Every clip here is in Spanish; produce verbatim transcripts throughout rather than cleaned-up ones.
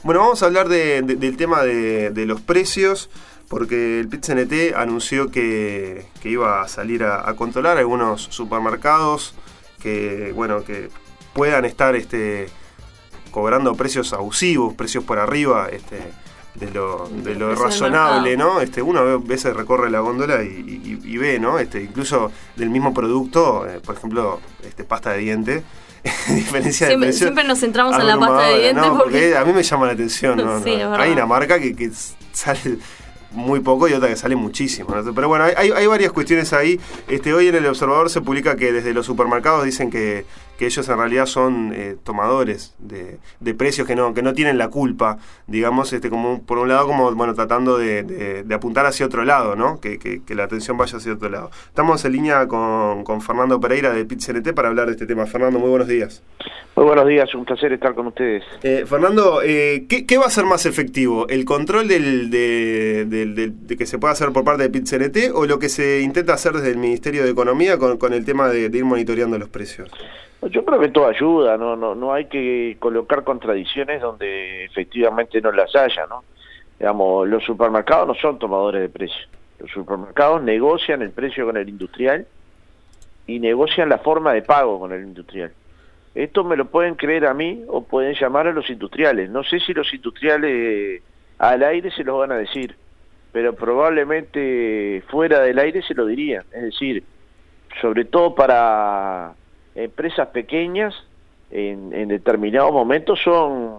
Bueno, vamos a hablar de, de, del tema de, de los precios, porque el Pit-C N T anunció que, que iba a salir a, a controlar algunos supermercados que, bueno, que puedan estar este, cobrando precios abusivos, precios por arriba este, de lo, de lo razonable, ¿no? Este, uno a veces recorre la góndola y, y, y ve, ¿no? Este, incluso del mismo producto, eh, por ejemplo, este, pasta de dientes. Diferencia siempre, de siempre nos centramos en la pasta de dientes, no, porque... porque a mí me llama la atención, ¿no? Sí, no. Hay una marca que, que sale muy poco y otra que sale muchísimo, ¿no? Pero bueno, hay, hay varias cuestiones ahí. Este, hoy en El Observador se publica que desde los supermercados dicen que, que ellos en realidad son eh, tomadores de, de precios que no, que no tienen la culpa, digamos, este, como por un lado, como bueno, tratando de, de, de apuntar hacia otro lado, ¿no? Que, que, que la atención vaya hacia otro lado. Estamos en línea con, con Fernando Pereira de Pit-C N T para hablar de este tema. Fernando, muy buenos días. Muy buenos días, un placer estar con ustedes. Eh, Fernando, eh, ¿qué, ¿qué va a ser más efectivo? ¿El control del, de, de, de, de que se pueda hacer por parte de Pit-C N T o lo que se intenta hacer desde el Ministerio de Economía con, con el tema de, de ir monitoreando los precios? Yo creo que todo ayuda, no, no, no hay que colocar contradicciones donde efectivamente no las haya, ¿no? Digamos, los supermercados no son tomadores de precios. Los supermercados negocian el precio con el industrial y negocian la forma de pago con el industrial. Esto me lo pueden creer a mí o pueden llamar a los industriales. No sé si los industriales al aire se los van a decir, pero probablemente fuera del aire se lo dirían. Es decir, sobre todo para empresas pequeñas, en, en determinados momentos son,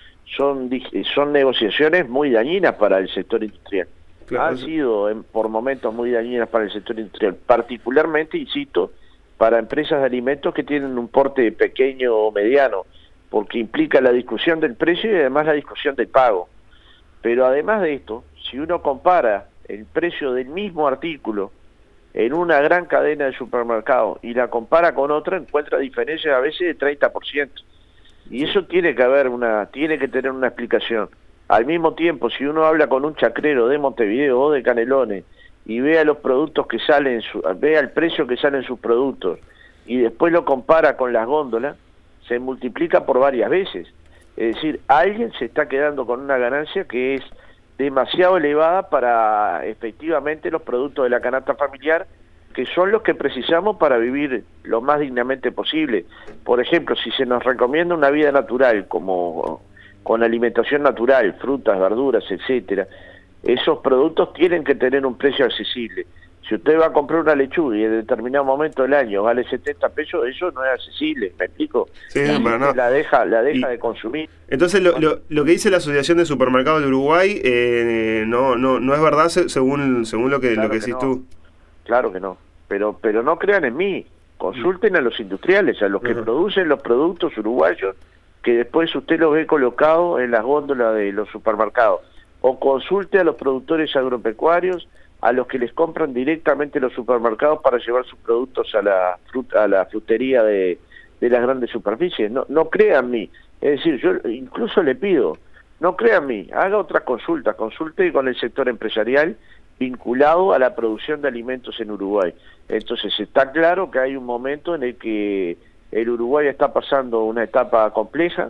son, son negociaciones muy dañinas para el sector industrial. Claro. Han sido en, por momentos muy dañinas para el sector industrial, particularmente, insisto, para empresas de alimentos que tienen un porte pequeño o mediano, porque implica la discusión del precio y además la discusión del pago. Pero además de esto, si uno compara el precio del mismo artículo en una gran cadena de supermercados y la compara con otra, encuentra diferencias a veces de treinta por ciento. Y eso tiene que haber una, tiene que tener una explicación. Al mismo tiempo, si uno habla con un chacrero de Montevideo o de Canelones y vea los productos que salen, vea el precio que salen sus productos y después lo compara con las góndolas, se multiplica por varias veces. Es decir, alguien se está quedando con una ganancia que es demasiado elevada para efectivamente los productos de la canasta familiar, que son los que precisamos para vivir lo más dignamente posible. Por ejemplo, si se nos recomienda una vida natural, como con alimentación natural, frutas, verduras, etcétera, esos productos tienen que tener un precio accesible. Si usted va a comprar una lechuga y en determinado momento del año vale setenta pesos, eso no es accesible, ¿me explico? Sí, la, pero no. la deja, la deja y, de consumir. Entonces, lo, lo, lo que dice la Asociación de Supermercados de Uruguay eh, no, no, no es verdad según, según lo que, claro lo que, que decís no. tú. Claro que no, pero, pero no crean en mí, consulten a los industriales, a los que uh-huh. producen los productos uruguayos, que después usted los ve colocados en las góndolas de los supermercados, o consulte a los productores agropecuarios, a los que les compran directamente los supermercados para llevar sus productos a la fruta, a la frutería de, de las grandes superficies. No, no crean mí, es decir, yo incluso le pido, no crean mí, haga otra consulta, consulte con el sector empresarial vinculado a la producción de alimentos en Uruguay. Entonces está claro que hay un momento en el que el Uruguay está pasando una etapa compleja,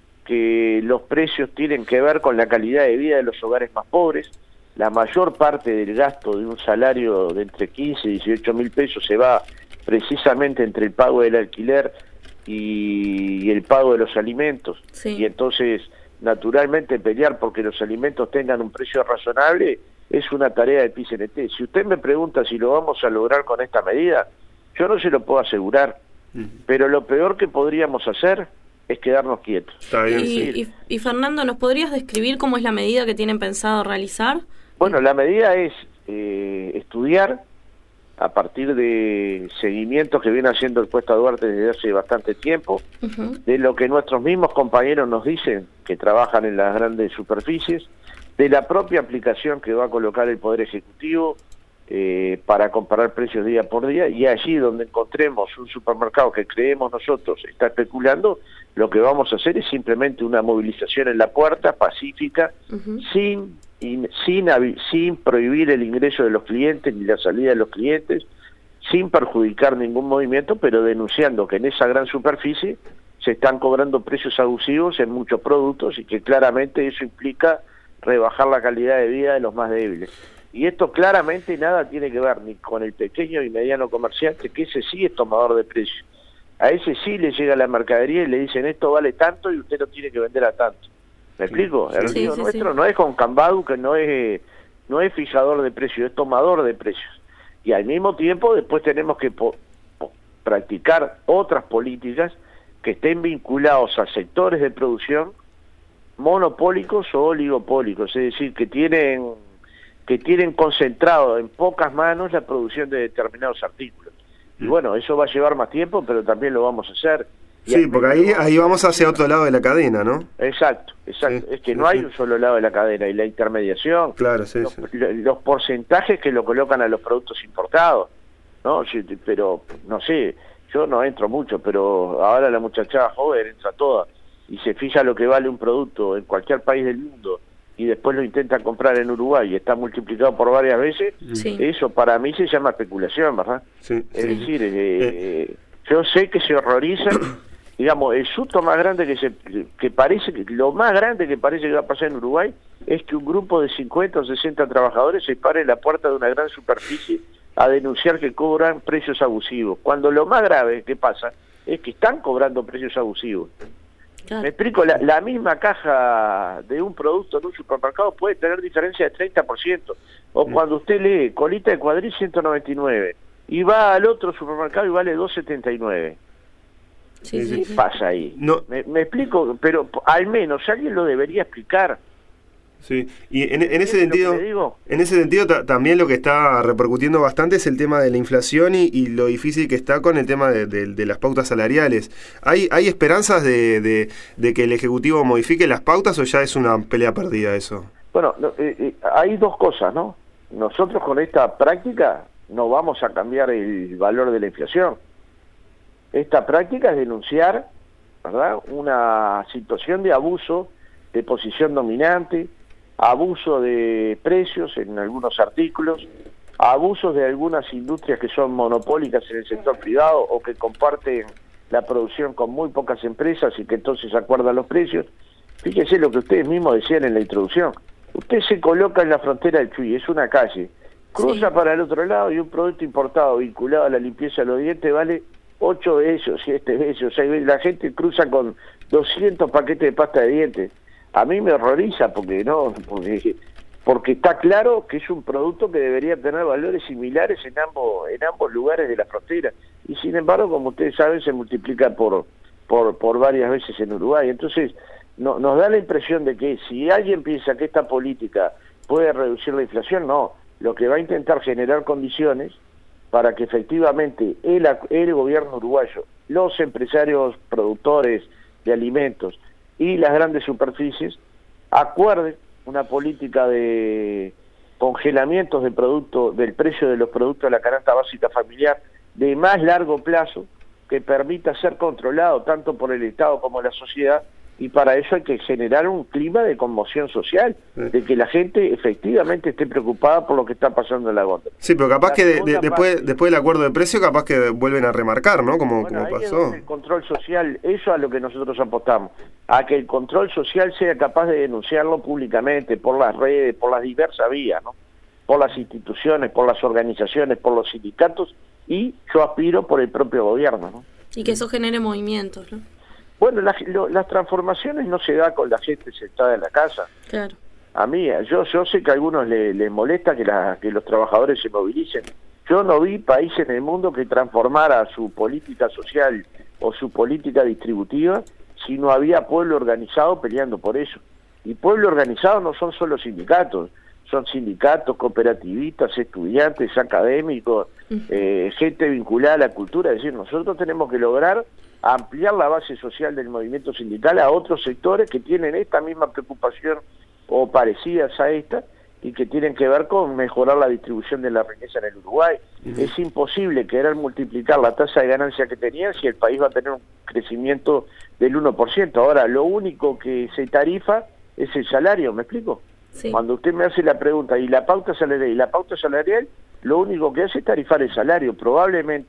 que los precios tienen que ver con la calidad de vida de los hogares más pobres. La mayor parte del gasto de un salario de entre quince y dieciocho mil pesos se va precisamente entre el pago del alquiler y el pago de los alimentos. Sí. Y entonces, naturalmente, pelear porque los alimentos tengan un precio razonable es una tarea de Pit-C N T. Si usted me pregunta si lo vamos a lograr con esta medida, yo no se lo puedo asegurar. Uh-huh. Pero lo peor que podríamos hacer es quedarnos quietos. Está bien, y, sí. y, y Fernando, ¿nos podrías describir cómo es la medida que tienen pensado realizar? Bueno, la medida es eh, estudiar a partir de seguimientos que viene haciendo el Cuesta Duarte desde hace bastante tiempo, uh-huh. de lo que nuestros mismos compañeros nos dicen que trabajan en las grandes superficies, de la propia aplicación que va a colocar el Poder Ejecutivo eh, para comparar precios día por día, y allí donde encontremos un supermercado que creemos nosotros está especulando, lo que vamos a hacer es simplemente una movilización en la puerta, pacífica, uh-huh. sin, in, sin, sin prohibir el ingreso de los clientes ni la salida de los clientes, sin perjudicar ningún movimiento, pero denunciando que en esa gran superficie se están cobrando precios abusivos en muchos productos y que claramente eso implica rebajar la calidad de vida de los más débiles. Y esto claramente nada tiene que ver ni con el pequeño y mediano comerciante, que ese sí es tomador de precios. A ese sí le llega la mercadería y le dicen esto vale tanto y usted lo tiene que vender a tanto. ¿Me explico? El sí, río sí, nuestro sí. no es con Cambadu, que no es, no es fijador de precios, es tomador de precios. Y al mismo tiempo después tenemos que po po practicar otras políticas que estén vinculados a sectores de producción monopólicos o oligopólicos, es decir, que tienen que tienen concentrado en pocas manos la producción de determinados artículos. Y bueno, eso va a llevar más tiempo, pero también lo vamos a hacer. Y sí, porque ahí ahí vamos hacia otro lado de la cadena, ¿no? Exacto, exacto. Sí, es que sí, no hay sí. un solo lado de la cadena, y la intermediación, Claro, sí, los, sí. los porcentajes que lo colocan a los productos importados, ¿no? Sí, pero, no sé, yo no entro mucho, pero ahora la muchachada joven entra toda, y se fija lo que vale un producto en cualquier país del mundo, y después lo intenta comprar en Uruguay y está multiplicado por varias veces, Sí. eso para mí se llama especulación, ¿verdad? Sí, Es sí. decir, eh, eh, yo sé que se horrorizan, digamos, el susto más grande que se que parece, que lo más grande que parece que va a pasar en Uruguay es que un grupo de cincuenta o sesenta trabajadores se pare en la puerta de una gran superficie a denunciar que cobran precios abusivos, cuando lo más grave que pasa es que están cobrando precios abusivos. Claro. Me explico, la, la misma caja de un producto en un supermercado puede tener diferencia de treinta por ciento. O cuando usted lee colita de cuadril ciento noventa y nueve y va al otro supermercado y vale dos setenta y nueve. Sí, Sí, sí, ¿Qué sí. pasa ahí? No. Me, me explico, pero al menos alguien lo debería explicar. Sí, y en, en ese ¿Entiendes lo que sentido, le digo? en ese sentido ta- también lo que está repercutiendo bastante es el tema de la inflación y, y lo difícil que está con el tema de, de- de las pautas salariales. ¿Hay, hay esperanzas de, de, de que el Ejecutivo modifique las pautas o ya es una pelea perdida eso? Bueno, no, eh, eh, hay dos cosas, ¿no? Nosotros con esta práctica no vamos a cambiar el valor de la inflación. Esta práctica es denunciar, ¿verdad?, una situación de abuso de posición dominante, abuso de precios en algunos artículos, abusos de algunas industrias que son monopólicas en el sector privado o que comparten la producción con muy pocas empresas y que entonces acuerdan los precios. Fíjese lo que ustedes mismos decían en la introducción. Usted se coloca en la frontera del Chuy, es una calle, cruza Sí. para el otro lado y un producto importado vinculado a la limpieza de los dientes vale ocho de ellos, siete de ellos, seis veces. La gente cruza con doscientos paquetes de pasta de dientes. A mí me horroriza porque no, porque, porque está claro que es un producto que debería tener valores similares en ambos en ambos lugares de la frontera. Y sin embargo, como ustedes saben, se multiplica por por por varias veces en Uruguay. Entonces, no, nos da la impresión de que si alguien piensa que esta política puede reducir la inflación, no. Lo que va a intentar generar condiciones para que efectivamente el, el gobierno uruguayo, los empresarios productores de alimentos y las grandes superficies acuerden una política de congelamientos de producto, del precio de los productos de la canasta básica familiar de más largo plazo, que permita ser controlado tanto por el Estado como la sociedad, y para eso hay que generar un clima de conmoción social, de que la gente efectivamente esté preocupada por lo que está pasando en la góndola. Sí, pero capaz La que de- de- segunda después, parte- después del acuerdo de precio, capaz que vuelven a remarcar, ¿no? Como, Bueno, como ahí es pasó. donde el control social, eso a lo que nosotros apostamos, a que el control social sea capaz de denunciarlo públicamente, por las redes, por las diversas vías, ¿no? Por las instituciones, por las organizaciones, por los sindicatos, y yo aspiro por el propio gobierno, ¿no? Y que eso genere movimientos, ¿no? Bueno, la- lo- las transformaciones no se da con la gente sentada en la casa. Claro. A mí, yo yo sé que a algunos les le molesta que, la, que los trabajadores se movilicen. Yo no vi país en el mundo que transformara su política social o su política distributiva si no había pueblo organizado peleando por eso. Y pueblo organizado no son solo sindicatos, son sindicatos, cooperativistas, estudiantes, académicos, eh, gente vinculada a la cultura. Es decir, nosotros tenemos que lograr ampliar la base social del movimiento sindical a otros sectores que tienen esta misma preocupación o parecidas a esta, y que tienen que ver con mejorar la distribución de la riqueza en el Uruguay. Uh-huh. Es imposible querer multiplicar la tasa de ganancia que tenían si el país va a tener un crecimiento del uno por ciento. Ahora, lo único que se tarifa es el salario, ¿me explico? Sí. Cuando usted me hace la pregunta, ¿y la pauta salarial? Y la pauta salarial lo único que hace es tarifar el salario. Probablemente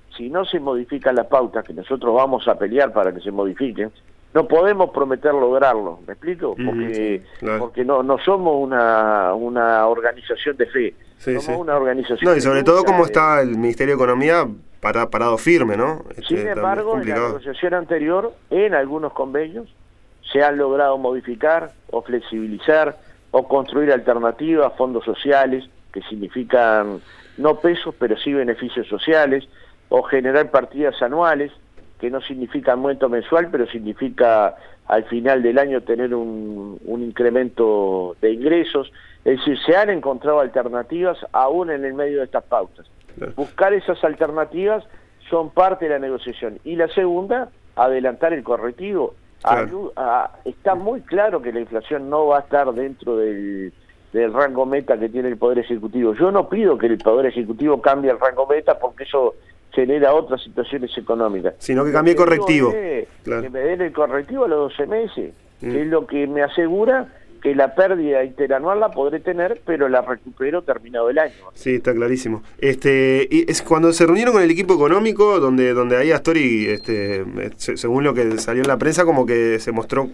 si no se modifican las pautas, que nosotros vamos a pelear para que se modifiquen, no podemos prometer lograrlo, ¿me explico? Porque, mm, claro. porque no no somos una, una organización de fe, sí, somos sí. una organización. No, y sobre todo como está el Ministerio de Economía para, parado firme, ¿no? Este, Sin embargo, en la negociación anterior, en algunos convenios, se han logrado modificar o flexibilizar o construir alternativas, fondos sociales, que significan no pesos, pero sí beneficios sociales, o generar partidas anuales, que no significa aumento mensual, pero significa al final del año tener un, un incremento de ingresos. Es decir, se han encontrado alternativas aún en el medio de estas pautas. Claro. Buscar esas alternativas son parte de la negociación. Y la segunda, adelantar el correctivo. Claro. A, a, está muy claro que la inflación no va a estar dentro del, del rango meta que tiene el Poder Ejecutivo. Yo no pido que el Poder Ejecutivo cambie el rango meta porque eso genera otras situaciones económicas. Sino que cambie correctivo. Es, claro. Que me den el correctivo a los doce meses, mm. que es lo que me asegura que la pérdida interanual la podré tener, pero la recupero terminado el año. Sí, está clarísimo. Este, y es cuando se reunieron con el equipo económico, donde donde ahí Astori, este, según lo que salió en la prensa, como que se mostró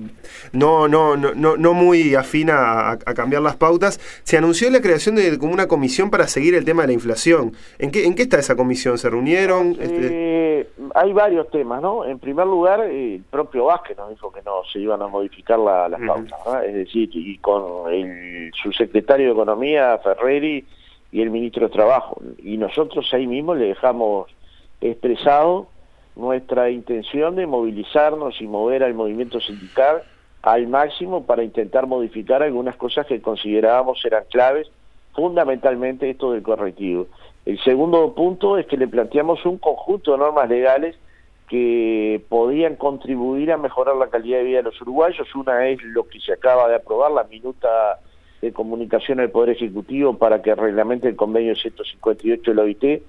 no no no no, no muy afín a, a cambiar las pautas, se anunció la creación de como una comisión para seguir el tema de la inflación. ¿En qué en qué está esa comisión? ¿Se reunieron? Eh, este... Hay varios temas, ¿no? En primer lugar, el propio Vázquez nos dijo que no se iban a modificar la, las pautas, ¿no? Es decir, y con el subsecretario de Economía, Ferreri, y el ministro de Trabajo. Y nosotros ahí mismo le dejamos expresado nuestra intención de movilizarnos y mover al movimiento sindical al máximo para intentar modificar algunas cosas que considerábamos eran claves, fundamentalmente esto del correctivo. El segundo punto es que le planteamos un conjunto de normas legales que podían contribuir a mejorar la calidad de vida de los uruguayos. Una es lo que se acaba de aprobar, la minuta de comunicación del Poder Ejecutivo para que reglamente el convenio ciento cincuenta y ocho de la O I T,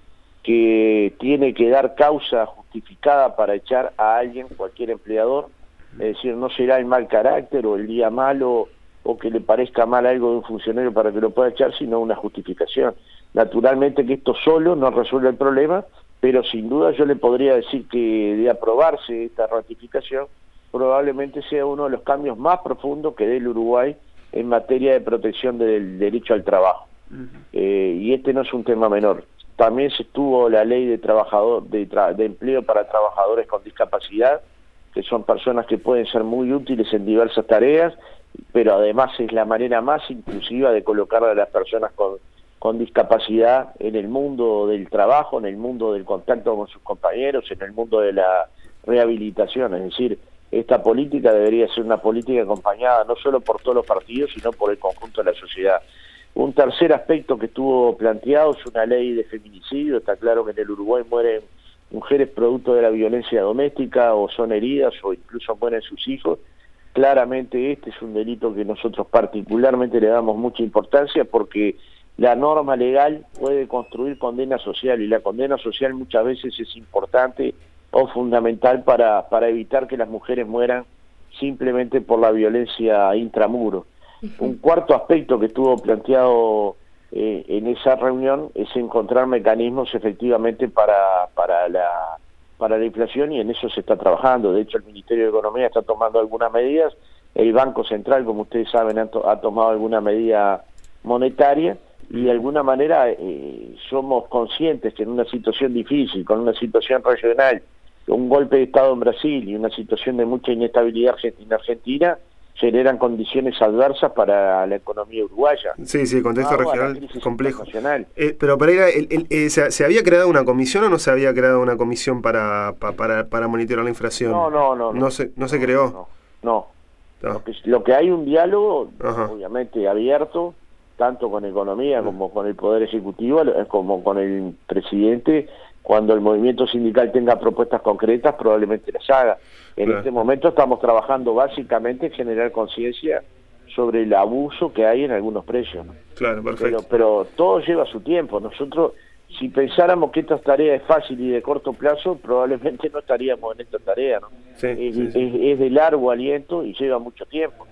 que tiene que dar causa justificada para echar a alguien, cualquier empleador, es decir, no será el mal carácter o el día malo o que le parezca mal algo de un funcionario para que lo pueda echar, sino una justificación. Naturalmente que esto solo no resuelve el problema, pero sin duda yo le podría decir que de aprobarse esta ratificación, probablemente sea uno de los cambios más profundos que dé el Uruguay en materia de protección del derecho al trabajo. Uh-huh. eh, y este no es un tema menor. También se estuvo la ley de trabajador de, tra de empleo para trabajadores con discapacidad, que son personas que pueden ser muy útiles en diversas tareas, pero además es la manera más inclusiva de colocar a las personas con con discapacidad en el mundo del trabajo, en el mundo del contacto con sus compañeros, en el mundo de la rehabilitación. Es decir, esta política debería ser una política acompañada no solo por todos los partidos, sino por el conjunto de la sociedad. Un tercer aspecto que estuvo planteado es una ley de feminicidio. Está claro que en el Uruguay mueren mujeres producto de la violencia doméstica, o son heridas, o incluso mueren sus hijos. Claramente este es un delito que nosotros particularmente le damos mucha importancia, porque la norma legal puede construir condena social, y la condena social muchas veces es importante o fundamental para, para evitar que las mujeres mueran simplemente por la violencia intramuro. Uh-huh. Un cuarto aspecto que estuvo planteado eh, en esa reunión es encontrar mecanismos efectivamente para, para, la, para la inflación, y en eso se está trabajando. De hecho, el Ministerio de Economía está tomando algunas medidas, el Banco Central, como ustedes saben, ha, to ha tomado alguna medida monetaria, y de alguna manera eh, somos conscientes que en una situación difícil, con una situación regional, un golpe de Estado en Brasil y una situación de mucha inestabilidad en Argentina, generan condiciones adversas para la economía uruguaya. Sí, sí, el contexto regional complejo. Eh, pero Pereira, el, el, el, ¿se, ¿se había creado una comisión o no se había creado una comisión para, para, para, para monitorear la inflación? No, no, no. ¿No, no se, no se no, creó? No, no. no. Lo, que, lo que hay un diálogo, Ajá. obviamente abierto, tanto con economía como con el Poder Ejecutivo, como con el presidente. Cuando el movimiento sindical tenga propuestas concretas, probablemente las haga. En claro. este momento estamos trabajando básicamente en generar conciencia sobre el abuso que hay en algunos precios, ¿no? Claro, perfecto. Pero, pero todo lleva su tiempo. Nosotros, si pensáramos que esta tarea es fácil y de corto plazo, probablemente no estaríamos en esta tarea, ¿no? Sí, es, sí, sí. Es, es de largo aliento y lleva mucho tiempo.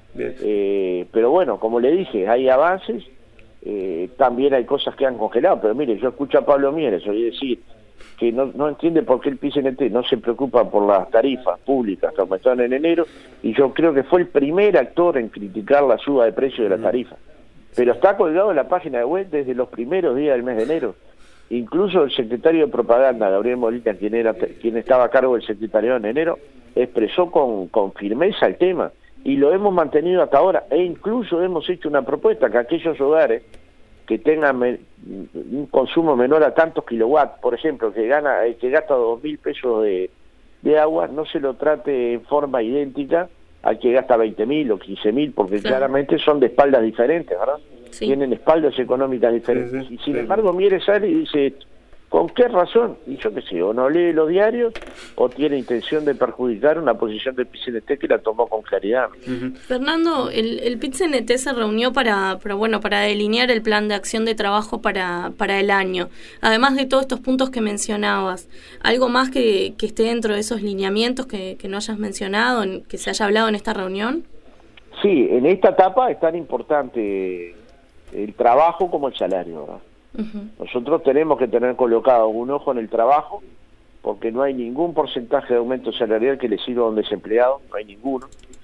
Eh, pero bueno, como le dije, hay avances. Eh, también hay cosas que han congelado, pero mire, yo escucho a Pablo Mieres oí decir que no, no entiende por qué el P I C N T no se preocupa por las tarifas públicas que aumentaron en enero, y yo creo que fue el primer actor en criticar la suba de precio de la tarifa. Pero está colgado en la página web desde los primeros días del mes de enero. Incluso el secretario de propaganda, Gabriel Molina, quien era quien estaba a cargo del secretariado en enero, expresó con, con firmeza el tema, y lo hemos mantenido hasta ahora, e incluso hemos hecho una propuesta que aquellos hogares que tengan me, un consumo menor a tantos kilowatts, por ejemplo, que gana que gasta dos mil pesos de, de agua, no se lo trate en forma idéntica al que gasta veinte mil o quince mil, porque sí, claramente son de espaldas diferentes, ¿verdad? Sí. Tienen espaldas económicas diferentes. Sí, sí, y sin sí. embargo, Mieres sale y dice, ¿con qué razón? Y yo qué sé, o no lee los diarios o tiene intención de perjudicar una posición del P I C N T que la tomó con claridad. Uh-huh. Fernando, el, el P I C N T se reunió para, para, bueno, para delinear el plan de acción de trabajo para, para el año. Además de todos estos puntos que mencionabas, ¿algo más que, que esté dentro de esos lineamientos que, que no hayas mencionado, que se haya hablado en esta reunión? Sí, en esta etapa es tan importante el trabajo como el salario, ¿verdad? Uh-huh. Nosotros tenemos que tener colocado un ojo en el trabajo, porque no hay ningún porcentaje de aumento salarial que le sirva a un desempleado, no hay ninguno,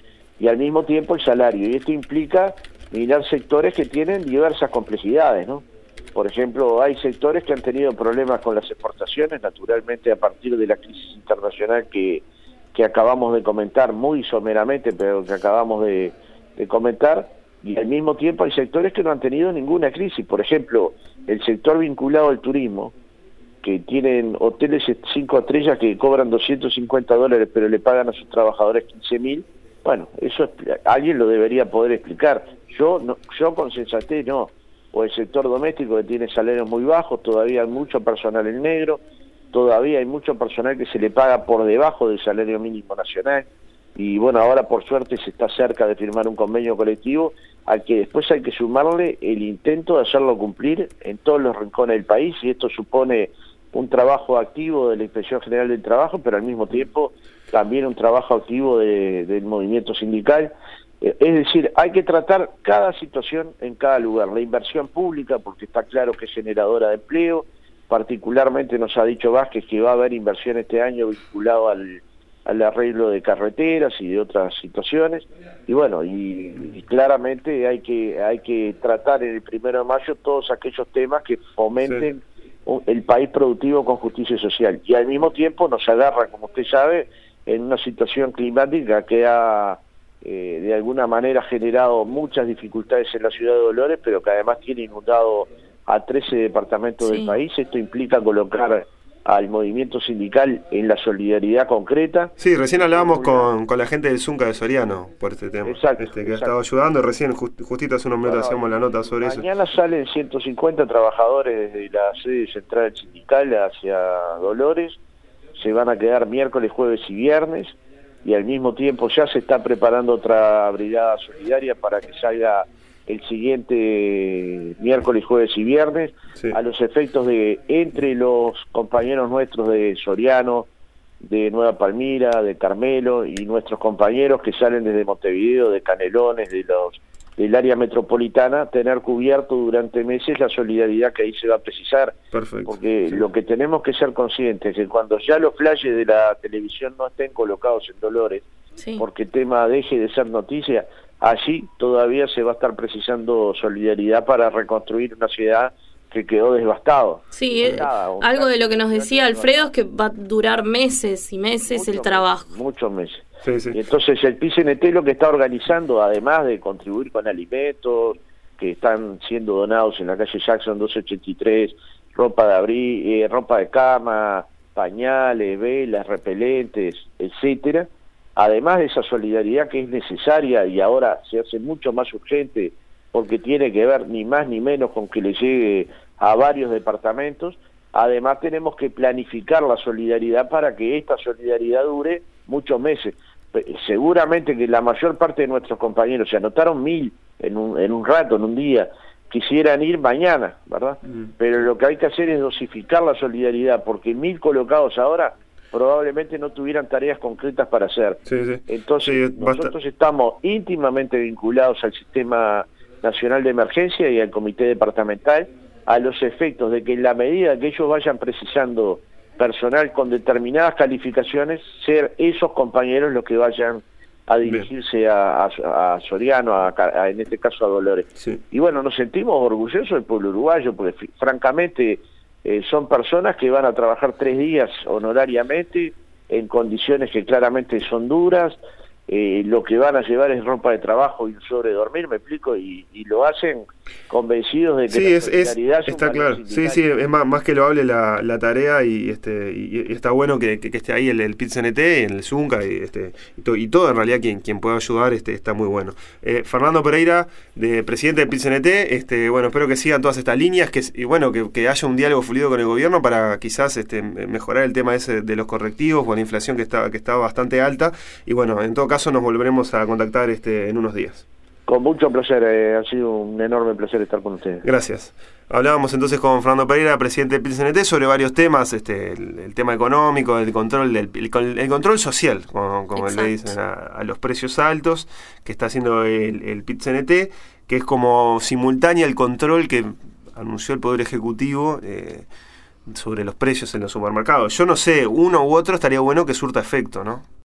y al mismo tiempo el salario, y esto implica mirar sectores que tienen diversas complejidades, ¿no? Por ejemplo, hay sectores que han tenido problemas con las exportaciones, naturalmente a partir de la crisis internacional que, que acabamos de comentar, muy someramente, pero que acabamos de, de comentar, y al mismo tiempo hay sectores que no han tenido ninguna crisis. Por ejemplo, el sector vinculado al turismo, que tienen hoteles cinco estrellas que cobran doscientos cincuenta dólares, pero le pagan a sus trabajadores quince mil, bueno, eso alguien lo debería poder explicar. Yo no, yo con sensatez no. O el sector doméstico, que tiene salarios muy bajos, todavía hay mucho personal en negro, todavía hay mucho personal que se le paga por debajo del salario mínimo nacional, y bueno, ahora por suerte se está cerca de firmar un convenio colectivo al que después hay que sumarle el intento de hacerlo cumplir en todos los rincones del país, y esto supone un trabajo activo de la Inspección General del Trabajo, pero al mismo tiempo también un trabajo activo de, del movimiento sindical. Es decir, hay que tratar cada situación en cada lugar. La inversión pública, porque está claro que es generadora de empleo, particularmente nos ha dicho Vázquez que va a haber inversión este año vinculado al al arreglo de carreteras y de otras situaciones, y bueno, y, y claramente hay que hay que tratar en el primero de mayo todos aquellos temas que fomenten sí. el país productivo con justicia social, y al mismo tiempo nos agarra, como usted sabe, en una situación climática que ha eh, de alguna manera generado muchas dificultades en la ciudad de Dolores, pero que además tiene inundado a trece departamentos sí. del país. Esto implica colocar al movimiento sindical en la solidaridad concreta. Sí, recién hablábamos con, con la gente del Zunca de Soriano por este tema. Exacto. Este, que exacto. ha estado ayudando, recién just, justito hace unos minutos bueno, hacíamos la nota sobre mañana eso. Mañana salen ciento cincuenta trabajadores desde la sede central sindical hacia Dolores, se van a quedar miércoles, jueves y viernes, y al mismo tiempo ya se está preparando otra brigada solidaria para que salga el siguiente miércoles, jueves y viernes, sí. a los efectos de, entre los compañeros nuestros de Soriano, de Nueva Palmira, de Carmelo, y nuestros compañeros que salen desde Montevideo, de Canelones, de los del área metropolitana, tener cubierto durante meses la solidaridad que ahí se va a precisar. Perfecto. Porque sí. lo que tenemos que ser conscientes es que cuando ya los flashes de la televisión no estén colocados en Dolores, sí. porque el tema deje de ser noticia, allí todavía se va a estar precisando solidaridad para reconstruir una ciudad que quedó devastado. Sí, eh, algo de lo que nos decía Alfredo es que va a durar meses y meses muchos el trabajo. Meses, muchos meses. Sí, sí. Y entonces el P I C N T lo que está organizando, además de contribuir con alimentos que están siendo donados en la calle Jackson doscientos ochenta y tres, ropa de abrigo, eh, ropa de cama, pañales, velas, repelentes, etcétera, además de esa solidaridad que es necesaria y ahora se hace mucho más urgente porque tiene que ver ni más ni menos con que le llegue a varios departamentos, además tenemos que planificar la solidaridad para que esta solidaridad dure muchos meses. Seguramente que la mayor parte de nuestros compañeros, se anotaron mil en un, en un rato, en un día, quisieran ir mañana, ¿verdad? Mm. Pero lo que hay que hacer es dosificar la solidaridad, porque mil colocados ahora probablemente no tuvieran tareas concretas para hacer. Sí, sí. Entonces, sí, nosotros estamos íntimamente vinculados al Sistema Nacional de Emergencia y al Comité Departamental, a los efectos de que en la medida que ellos vayan precisando personal con determinadas calificaciones, ser esos compañeros los que vayan a dirigirse a, a, a Soriano, a, a, en este caso a Dolores. Sí. Y bueno, nos sentimos orgullosos del pueblo uruguayo, porque francamente eh, son personas que van a trabajar tres días honorariamente, en condiciones que claramente son duras, eh, lo que van a llevar es ropa de trabajo y un sobre de dormir, me explico, y, y lo hacen convencidos de que sí, la es, es, solidaridad es está claro. Sí, sí, es más, más que loable la, la tarea y este y, y está bueno que, que, que esté ahí el, el Pit-C N T, el Zunca y este y, to, y todo en realidad quien quien pueda ayudar este está muy bueno. Eh, Fernando Pereira, de presidente del Pit-C N T, este bueno, espero que sigan todas estas líneas, que y bueno, que, que haya un diálogo fluido con el gobierno para quizás este mejorar el tema ese de los correctivos con la inflación que está que está bastante alta y bueno, en todo caso nos volveremos a contactar este en unos días. Con mucho placer, eh, ha sido un enorme placer estar con ustedes. Gracias. Hablábamos entonces con Fernando Pereira, presidente del Pit-C N T, sobre varios temas, este, el, el tema económico, el control del el, el control social, como, como le dicen a, a los precios altos, que está haciendo el, el Pit-C N T, que es como simultánea el control que anunció el Poder Ejecutivo eh, sobre los precios en los supermercados. Yo no sé, uno u otro estaría bueno que surta efecto, ¿no?